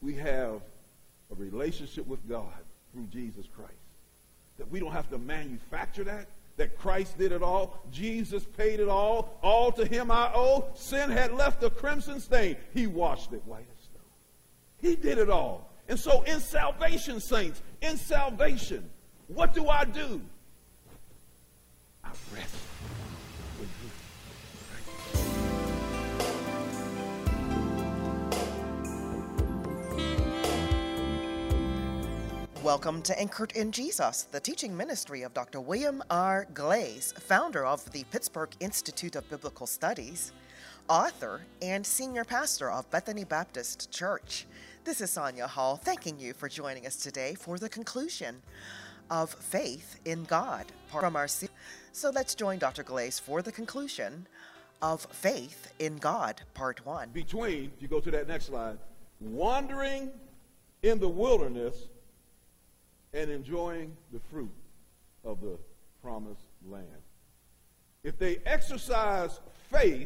we have a relationship with God through Jesus Christ. That we don't have to manufacture that Christ did it all. Jesus paid it all to him I owe. Sin had left a crimson stain. He washed it white as snow. He did it all. And so in salvation, saints, in salvation, what do? I rest with you. Welcome to Anchored in Jesus, the teaching ministry of Dr. William R. Glaze, founder of the Pittsburgh Institute of Biblical Studies, author and senior pastor of Bethany Baptist Church. This is Sonia Hall, thanking you for joining us today for the conclusion of Faith in God from our series. So let's join Dr. Glaze for the conclusion of Faith in God, Part 1. Between, if you go to that next slide, wandering in the wilderness and enjoying the fruit of the promised land. If they exercise faith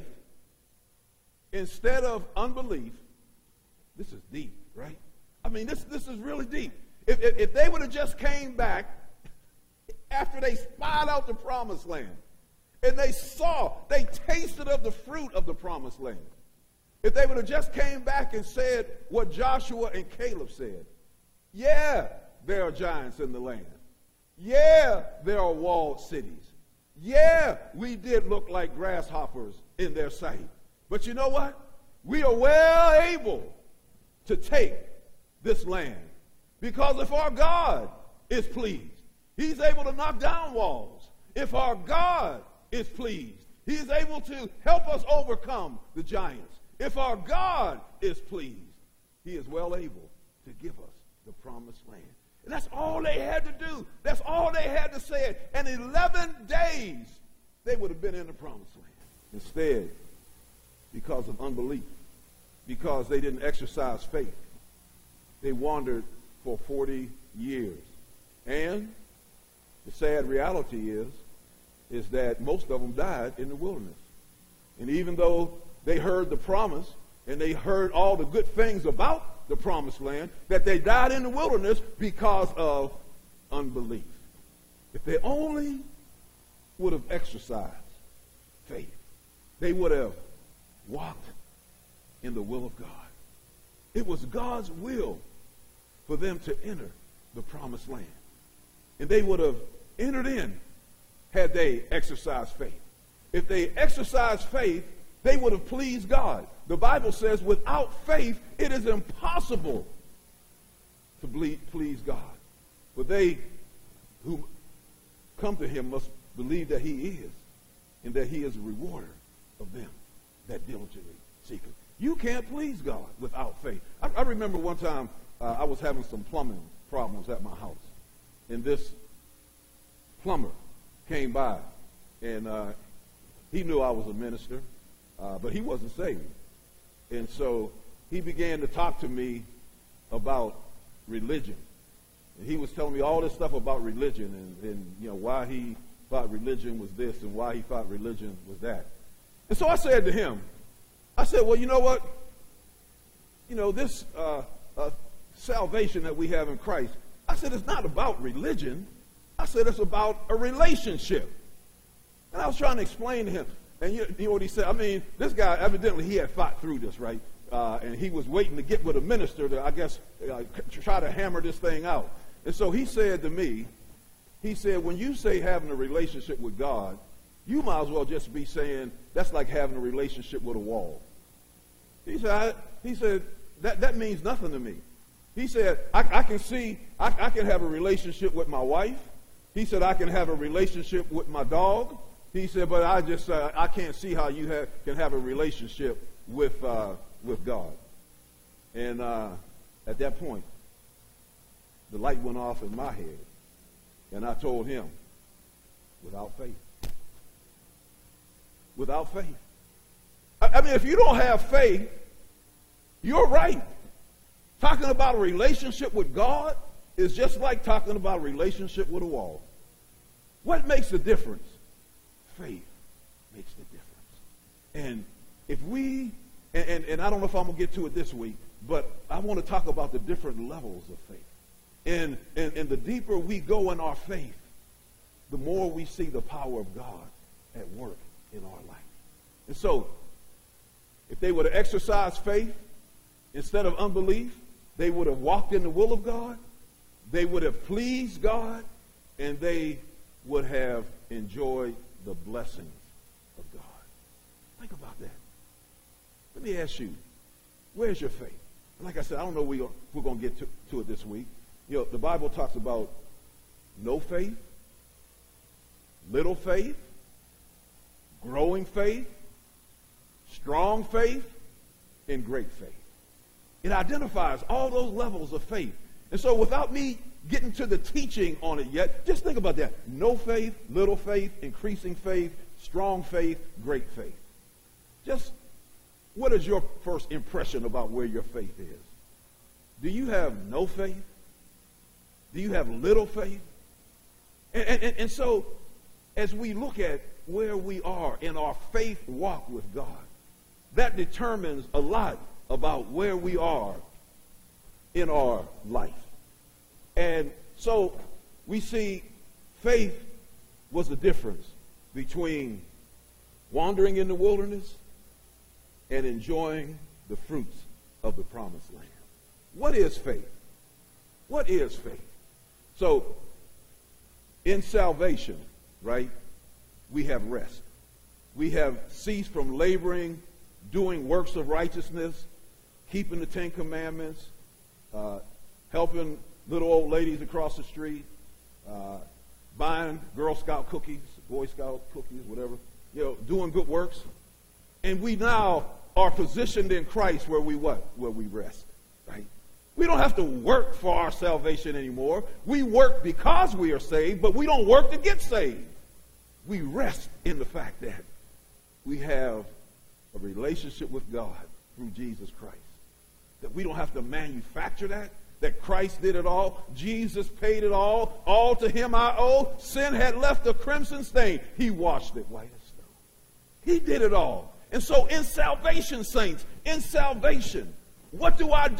instead of unbelief, this is deep, right? I mean, this is really deep. If they would have just came back after they spied out the promised land and they tasted of the fruit of the promised land, if they would have just came back and said what Joshua and Caleb said, yeah, there are giants in the land. Yeah, there are walled cities. Yeah, we did look like grasshoppers in their sight. But you know what? We are well able to take this land. Because if our God is pleased, he's able to knock down walls. If our God is pleased, he's able to help us overcome the giants. If our God is pleased, he is well able to give us the promised land. And that's all they had to do. That's all they had to say. And 11 days, they would have been in the promised land. Instead, because of unbelief, because they didn't exercise faith, they wandered for 40 years. And the sad reality is that most of them died in the wilderness. And even though they heard the promise and they heard all the good things about the promised land, that they died in the wilderness because of unbelief. If they only would have exercised faith, they would have walked in the will of God. It was God's will for them to enter the promised land. And they would have entered in had they exercised faith. If they exercised faith, they would have pleased God. The Bible says without faith, it is impossible to please God. But they who come to him must believe that he is, and that he is a rewarder of them that diligently seek him. You can't please God without faith. I remember one time I was having some plumbing problems at my house. And this plumber came by, and he knew I was a minister, but he wasn't saved. And so he began to talk to me about religion. And he was telling me all this stuff about religion and you know, why he thought religion was this and why he thought religion was that. And so I said to him, I said, well, you know what? You know, this salvation that we have in Christ, I said, it's not about religion. I said, it's about a relationship. And I was trying to explain to him. And you know what he said? I mean, this guy, evidently, he had fought through this, right? And he was waiting to get with a minister to, I guess, try to hammer this thing out. And so he said to me, he said, when you say having a relationship with God, you might as well just be saying that's like having a relationship with a wall. He said, that means nothing to me. He said, I can see, I can have a relationship with my wife. He said, I can have a relationship with my dog. He said, but I can't see how you can have a relationship with God. And at that point, the light went off in my head. And I told him, without faith. Without faith. I mean, if you don't have faith, you're right. Talking about a relationship with God is just like talking about a relationship with a wall. What makes the difference? Faith makes the difference. And if we, and I don't know if I'm going to get to it this week, But I want to talk about the different levels of faith. And the deeper we go in our faith, the more we see the power of God at work in our life. And so, if they would have exercised faith instead of unbelief, they would have walked in the will of God, they would have pleased God, and they would have enjoyed the blessings of God. Think about that. Let me ask you, where's your faith? Like I said, I don't know if we're going to get to it this week. You know, the Bible talks about no faith, little faith, growing faith, strong faith, and great faith. It identifies all those levels of faith. And so without me getting to the teaching on it yet, just think about that. No faith, little faith, increasing faith, strong faith, great faith. Just what is your first impression about where your faith is? Do you have no faith? Do you have little faith? And so as we look at where we are in our faith walk with God, that determines a lot about where we are in our life. And so we see faith was the difference between wandering in the wilderness and enjoying the fruits of the promised land. What is faith? What is faith? So, in salvation, right, we have rest. We have ceased from laboring, doing works of righteousness, keeping the Ten Commandments, helping little old ladies across the street, buying Girl Scout cookies, Boy Scout cookies, whatever, doing good works. And we now are positioned in Christ where we what? Where we rest, right? We don't have to work for our salvation anymore. We work because we are saved, but we don't work to get saved. We rest in the fact that we have a relationship with God through Jesus Christ. That we don't have to manufacture that Christ did it all. Jesus paid it all to him I owe. Sin had left a crimson stain. He washed it white as snow. He did it all. And so in salvation, saints, in salvation, what do? I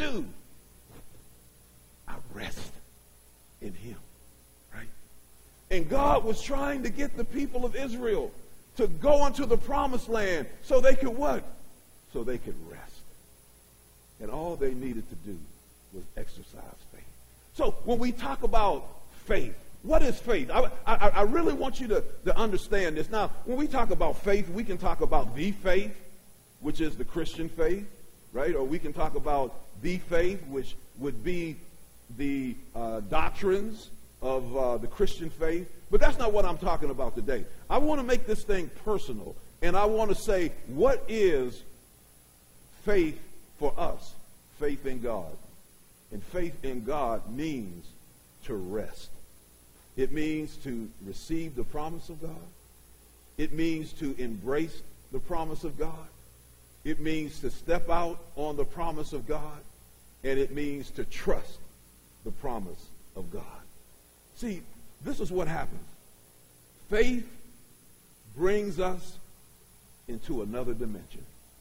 rest in him, right? And God was trying to get the people of Israel to go into the promised land so they could what? So they could rest. And all they needed to do was exercise faith. So when we talk about faith, what is faith? I really want you to understand this. Now, when we talk about faith, we can talk about the faith, which is the Christian faith, right? Or we can talk about the faith, which would be the doctrines of the Christian faith. But that's not what I'm talking about today. I want to make this thing personal, and I want to say, what is faith for us? Faith in God. And faith in God means to rest. It means to receive the promise of God. It means to embrace the promise of God. It means to step out on the promise of God. And it means to trust the promise of God. See, this is what happens. Faith brings us into another dimension.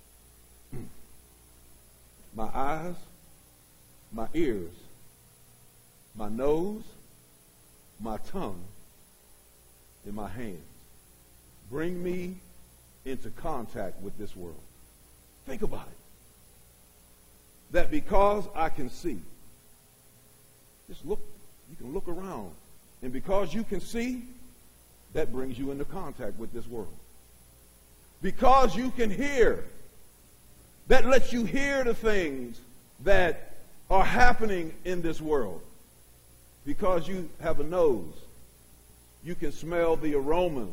My eyes, my ears, my nose, my tongue, and my hands bring me into contact with this world. Think about it. That because I can see, just look, you can look around, and because you can see, that brings you into contact with this world. Because you can hear, that lets you hear the things that are happening in this world. Because you have a nose, you can smell the aromas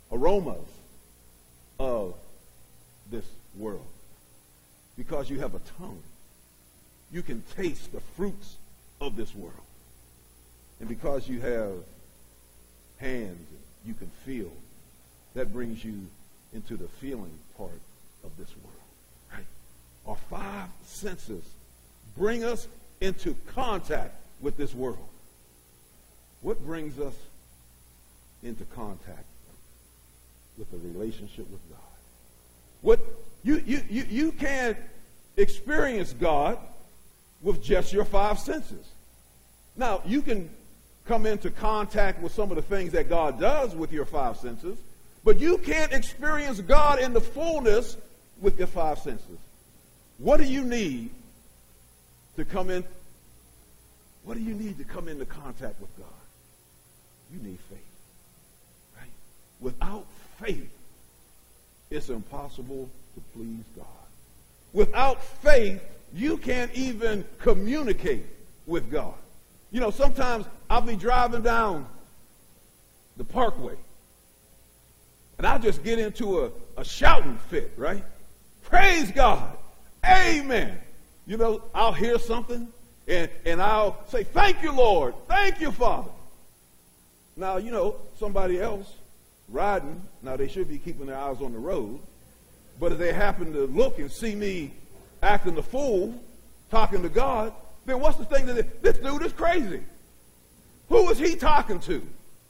of this world. Because you have a tongue, you can taste the fruits of this world. And because you have hands, you can feel. That brings you into the feeling part of this world, right? Our five senses bring us into contact with this world. What brings us into contact with a relationship with God? What you can't experience God with just your five senses. Now, you can come into contact with some of the things that God does with your five senses, but you can't experience God in the fullness with your five senses. What do you need to come in? What do you need to come into contact with God? You need faith, right? Without faith, it's impossible to please God. Without faith, you can't even communicate with God. You know, sometimes I'll be driving down the parkway, and I'll just get into a shouting fit, right? Praise God. Amen. You know, I'll hear something, and I'll say, thank you, Lord. Thank you, Father. Now, you know, somebody else riding, now they should be keeping their eyes on the road, but if they happen to look and see me acting the fool, talking to God, then what's the thing that this dude is crazy? Who is he talking to?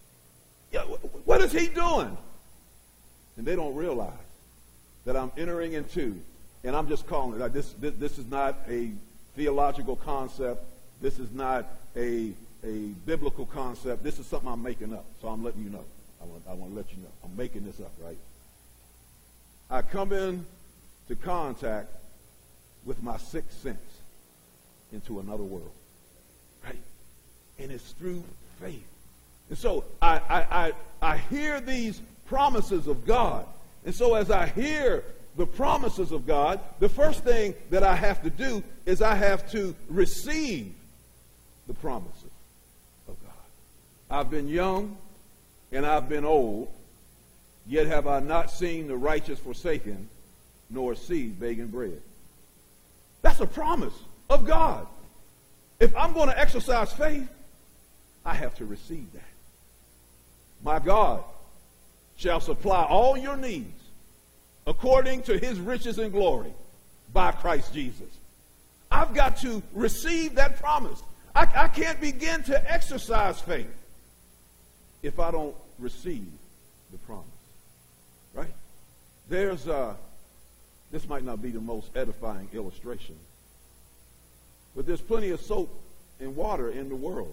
What is he doing? And they don't realize that I'm entering into, and I'm just calling it, this is not a theological concept. This is not a biblical concept. This is something I'm making up. So I'm letting you know. I want to let you know. I'm making this up, right? I come in to contact with my sixth sense into another world, right? And it's through faith. And so I hear these promises of God. And so as I hear the promises of God, the first thing that I have to do is I have to receive the promises of God. I've been young and I've been old, yet have I not seen the righteous forsaken, nor seed begging bread. That's a promise of God. If I'm going to exercise faith, I have to receive that. My God shall supply all your needs according to his riches and glory by Christ Jesus. I've got to receive that promise. I can't begin to exercise faith if I don't receive the promise. Right? There's this might not be the most edifying illustration, but there's plenty of soap and water in the world.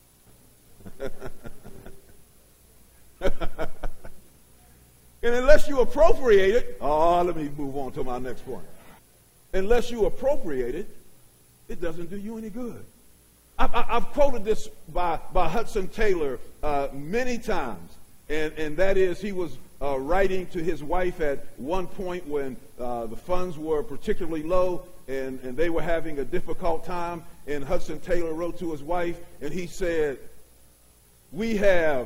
And unless you appropriate it, let me move on to my next point. Unless you appropriate it, it doesn't do you any good. I've quoted this by Hudson Taylor many times, and that is he was writing to his wife at one point when the funds were particularly low and they were having a difficult time, and Hudson Taylor wrote to his wife, and he said, we have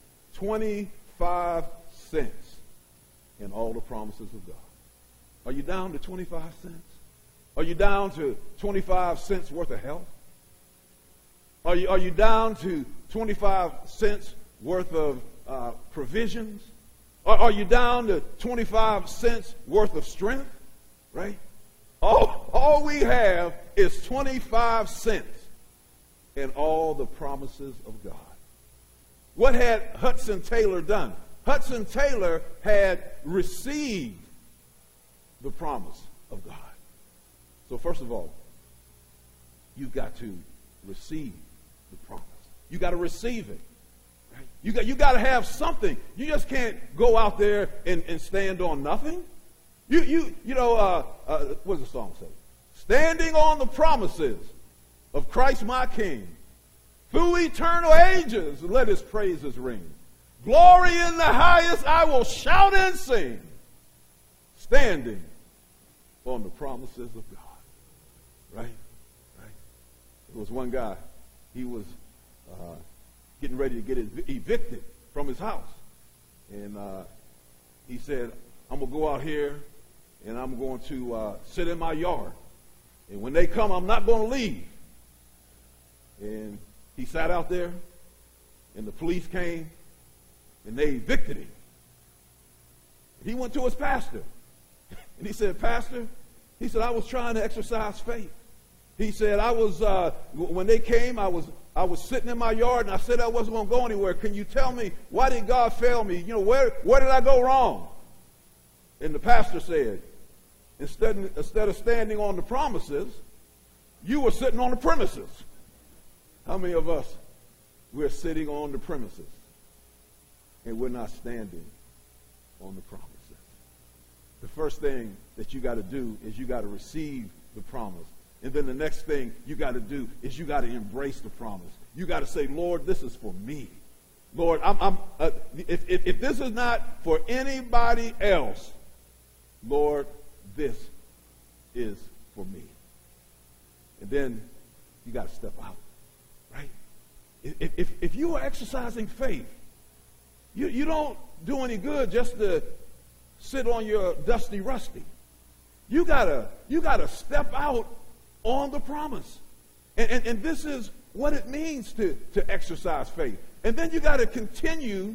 25 cents in all the promises of God. Are you down to 25 cents? Are you down to 25 cents worth of health? Are you down to 25 cents worth of provisions? Are you down to 25 cents worth of strength? Right? All we have is 25 cents in all the promises of God. What had Hudson Taylor done? Hudson Taylor had received the promise of God. So first of all, you've got to receive the promise. You got to receive it. Right? You got to have something. You just can't go out there and stand on nothing. You know, what does the song say? Standing on the promises of Christ my King. Through eternal ages, let his praises ring. Glory in the highest, I will shout and sing. Standing on the promises of God. Right? Right? There was one guy, he was getting ready to get evicted from his house. And he said, I'm going to go out here and I'm going to sit in my yard. And when they come, I'm not going to leave. And he sat out there, and the police came, and they evicted him. He went to his pastor, and he said, Pastor, he said, I was trying to exercise faith. He said, I was, when they came, I was sitting in my yard, and I said I wasn't going to go anywhere. Can you tell me, why did God fail me? You know, where did I go wrong? And the pastor said, instead of standing on the promises, you were sitting on the premises. How many of us, we're sitting on the premises and we're not standing on the promises? The first thing that you got to do is you got to receive the promise. And then the next thing you got to do is you got to embrace the promise. You got to say, Lord, this is for me. Lord, if this is not for anybody else, Lord, this is for me. And then you got to step out, right? If you are exercising faith, you don't do any good just to sit on your dusty rusty. You gotta step out on the promise. And this is what it means to exercise faith. And then you got to continue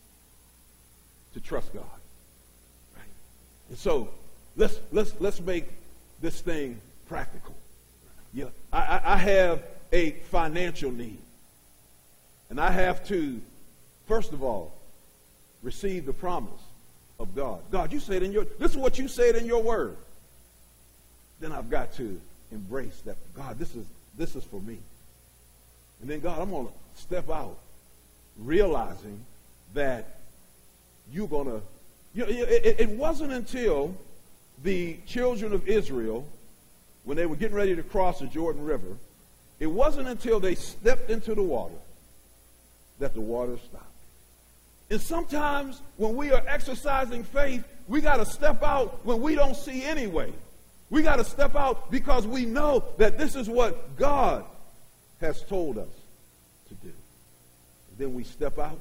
to trust God. Right? And so let's make this thing practical. Yeah, I have a financial need. And I have to, first of all, receive the promise of God. God, you said this is what you said in your word. Then I've got to embrace that. God, this is for me. And then, God, I'm going to step out realizing that you're going to, it wasn't until the children of Israel, when they were getting ready to cross the Jordan River, it wasn't until they stepped into the water that the water stopped. And sometimes when we are exercising faith, we got to step out when we don't see any way. We got to step out because we know that this is what God has told us to do. And then we step out,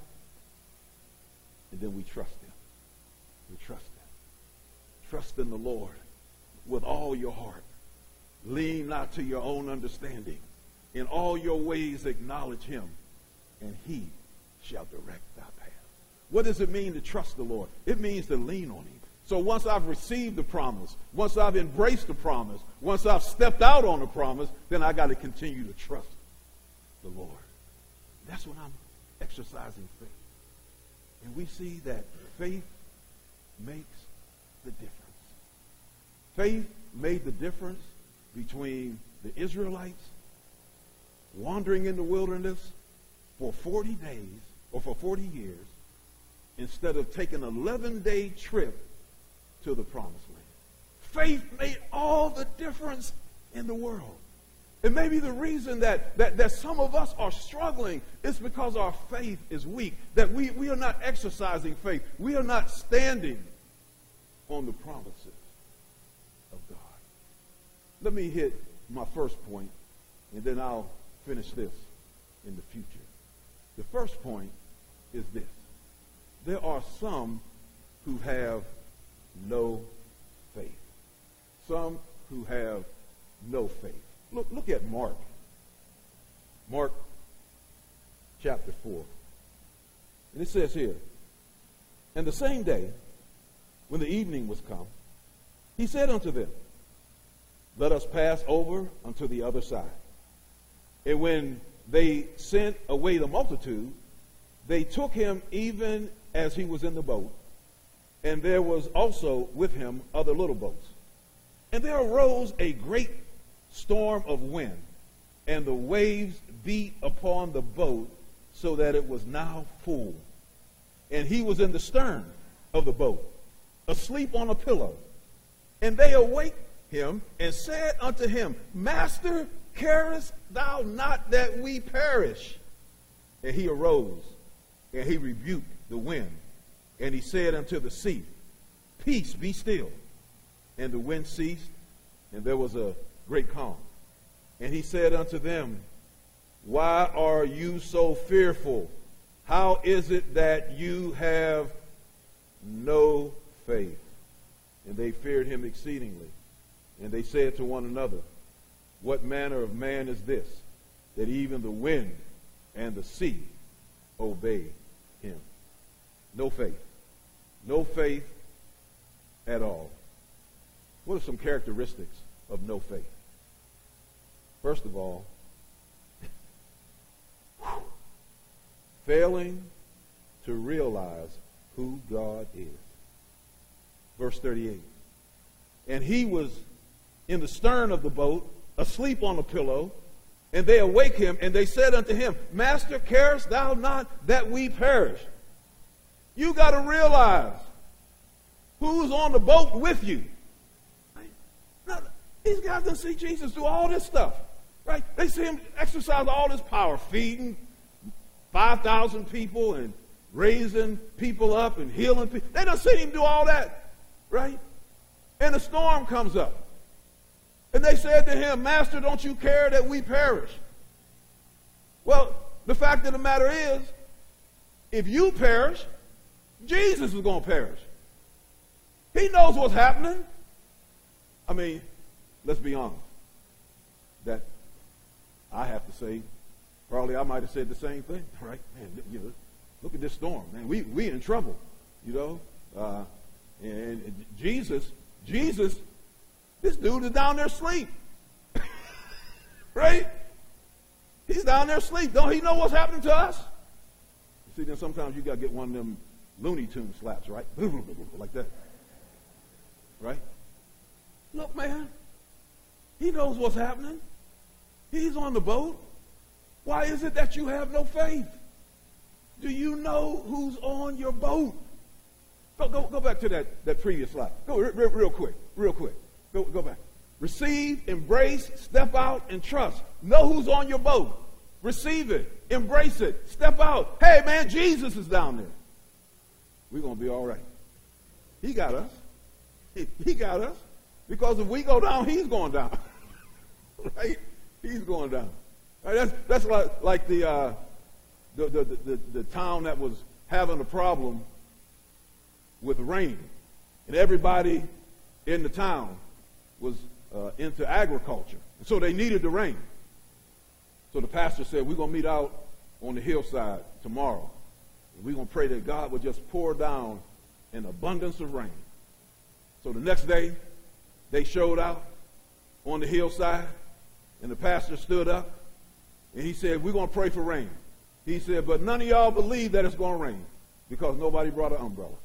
and then we trust him. We trust him. Trust in the Lord with all your heart. Lean not to your own understanding. In all your ways acknowledge him, and he shall direct thy path. What does it mean to trust the Lord? It means to lean on him. So once I've received the promise, once I've embraced the promise, once I've stepped out on the promise, then I got to continue to trust the Lord. That's when I'm exercising faith. And we see that faith makes the difference. Faith made the difference between the Israelites wandering in the wilderness for 40 days or for 40 years instead of taking an 11-day trip to the promised land. Faith made all the difference in the world. And maybe the reason that some of us are struggling is because our faith is weak, that we are not exercising faith. We are not standing on the promises of God. Let me hit my first point, and then I'll finish this in the future. The first point is this. There are some who have no faith. Some who have no faith. Look at Mark. Mark chapter 4. And it says here, and the same day, when the evening was come, he said unto them, let us pass over unto the other side. And when they sent away the multitude, they took him even as he was in the boat, and there was also with him other little boats. And there arose a great storm of wind, and the waves beat upon the boat so that it was now full. And he was in the stern of the boat, asleep on a pillow. And they awaked him and said unto him, Master, carest thou not that we perish? And he arose, and he rebuked the wind, and he said unto the sea, Peace, be still. And the wind ceased, and there was a great calm. And he said unto them, Why are you so fearful? How is it that you have no faith? And they feared him exceedingly. And they said to one another, What manner of man is this, that even the wind and the sea obey him? No faith. No faith at all. What are some characteristics of no faith? First of all, failing to realize who God is. Verse 38. And he was in the stern of the boat, asleep on a pillow, and they awake him, and they said unto him, Master, carest thou not that we perish? You got to realize who's on the boat with you. Now, these guys didn't see Jesus do all this stuff, right? They see him exercise all this power, feeding 5,000 people and raising people up and healing people. They don't see him do all that, right? And a storm comes up. And they said to him, Master, don't you care that we perish? Well, the fact of the matter is, if you perish, Jesus is going to perish. He knows what's happening. I mean, let's be honest. That I have to say, probably I might have said the same thing, right? Man, you know, look at this storm, man. We in trouble, you know. And Jesus, this dude is down there asleep. Right? He's down there asleep. Don't he know what's happening to us? You see, then sometimes you got to get one of them Looney Tune slaps, right? Like that. Right? Look, man. He knows what's happening. He's on the boat. Why is it that you have no faith? Do you know who's on your boat? Go back to that previous slide. Go real quick. Go back. Receive, embrace, step out, and trust. Know who's on your boat. Receive it. Embrace it. Step out. Hey, man, Jesus is down there. We're going to be all right. He got us. He got us. Because if we go down, he's going down. Right? He's going down. Right? That's like the town that was having a problem with rain. And everybody in the town was into agriculture. And so they needed the rain. So the pastor said, we're going to meet out on the hillside tomorrow. And we're going to pray that God will just pour down an abundance of rain. So the next day, they showed out on the hillside, and the pastor stood up, and he said, we're going to pray for rain. He said, but none of y'all believe that it's going to rain because nobody brought an umbrella.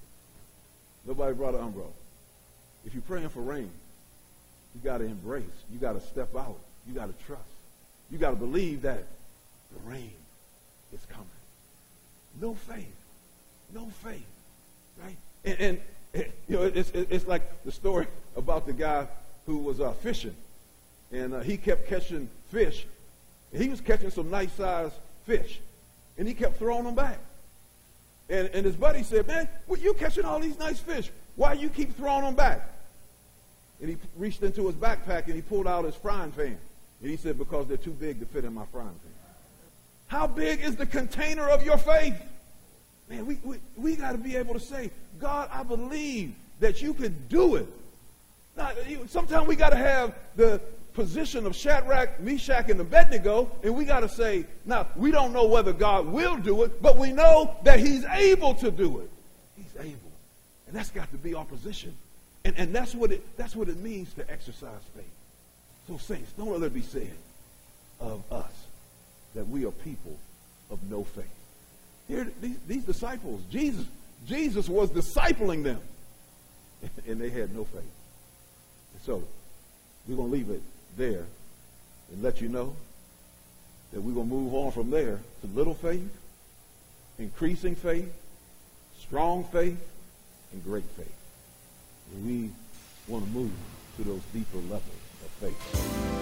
Nobody brought an umbrella. If you're praying for rain, you got to embrace. You got to step out. You got to trust. You got to believe that the rain is coming. No faith. No faith. Right? And you know, it's like the story about the guy who was fishing. And he kept catching fish. And he was catching some nice-sized fish. And he kept throwing them back. And his buddy said, man, well, you catching all these nice fish. Why you keep throwing them back? And he reached into his backpack and he pulled out his frying pan. And he said, because they're too big to fit in my frying pan. How big is the container of your faith? Man, we got to be able to say, God, I believe that you can do it. Now, sometimes we got to have the position of Shadrach, Meshach, and Abednego, and we got to say, now, we don't know whether God will do it, but we know that he's able to do it. He's able. And that's got to be our position. And that's what it means to exercise faith. So, saints, don't let it be said of us that we are people of no faith. Here, these disciples, Jesus was discipling them, and they had no faith. And so, we're going to leave it there and let you know that we're going to move on from there to little faith, increasing faith, strong faith, and great faith. And we want to move to those deeper levels of faith.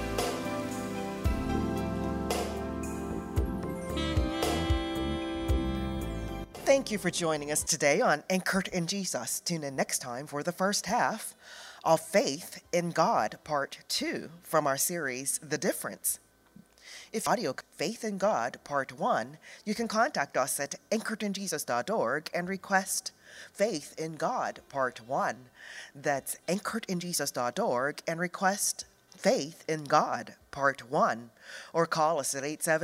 Thank you for joining us today on Anchored in Jesus. Tune in next time for the first half of Faith in God, Part 2 from our series, The Difference. If audio Faith in God, Part 1, you can contact us at anchoredinjesus.org and request Faith in God, Part 1. That's anchoredinjesus.org and request Faith in God, Part 1. Or call us at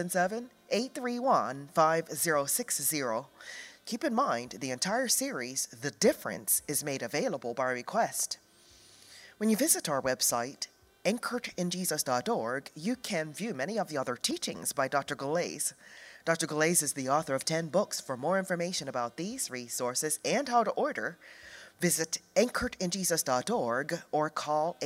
877-831-5060. Keep in mind, the entire series, The Difference, is made available by request. When you visit our website, anchoredinjesus.org, you can view many of the other teachings by Dr. Galais. Dr. Galais is the author of 10 books. For more information about these resources and how to order, Visit anchoredinjesus.org or call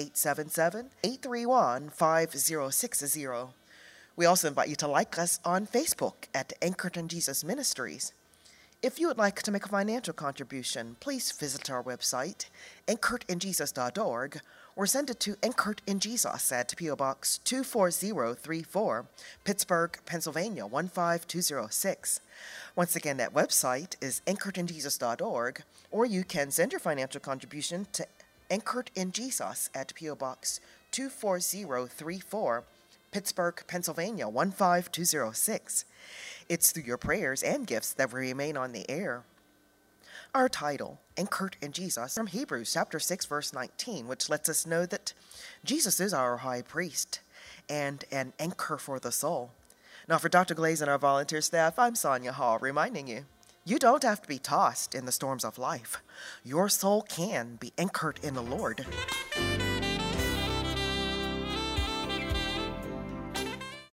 877-831-5060. We also invite you to like us on Facebook at Anchored in Jesus Ministries. If you would like to make a financial contribution, please visit our website, anchoredinjesus.org, or send it to Anchored in Jesus at P.O. Box 24034, Pittsburgh, Pennsylvania 15206. Once again, that website is anchoredinjesus.org, or you can send your financial contribution to Anchored in Jesus at P.O. Box 24034, Pittsburgh, Pennsylvania 15206. It's through your prayers and gifts that we remain on the air. Our title, Anchored in Jesus, from Hebrews chapter 6, verse 19, which lets us know that Jesus is our high priest and an anchor for the soul. Now, for Dr. Glaze and our volunteer staff, I'm Sonia Hall, reminding you, you don't have to be tossed in the storms of life. Your soul can be anchored in the Lord.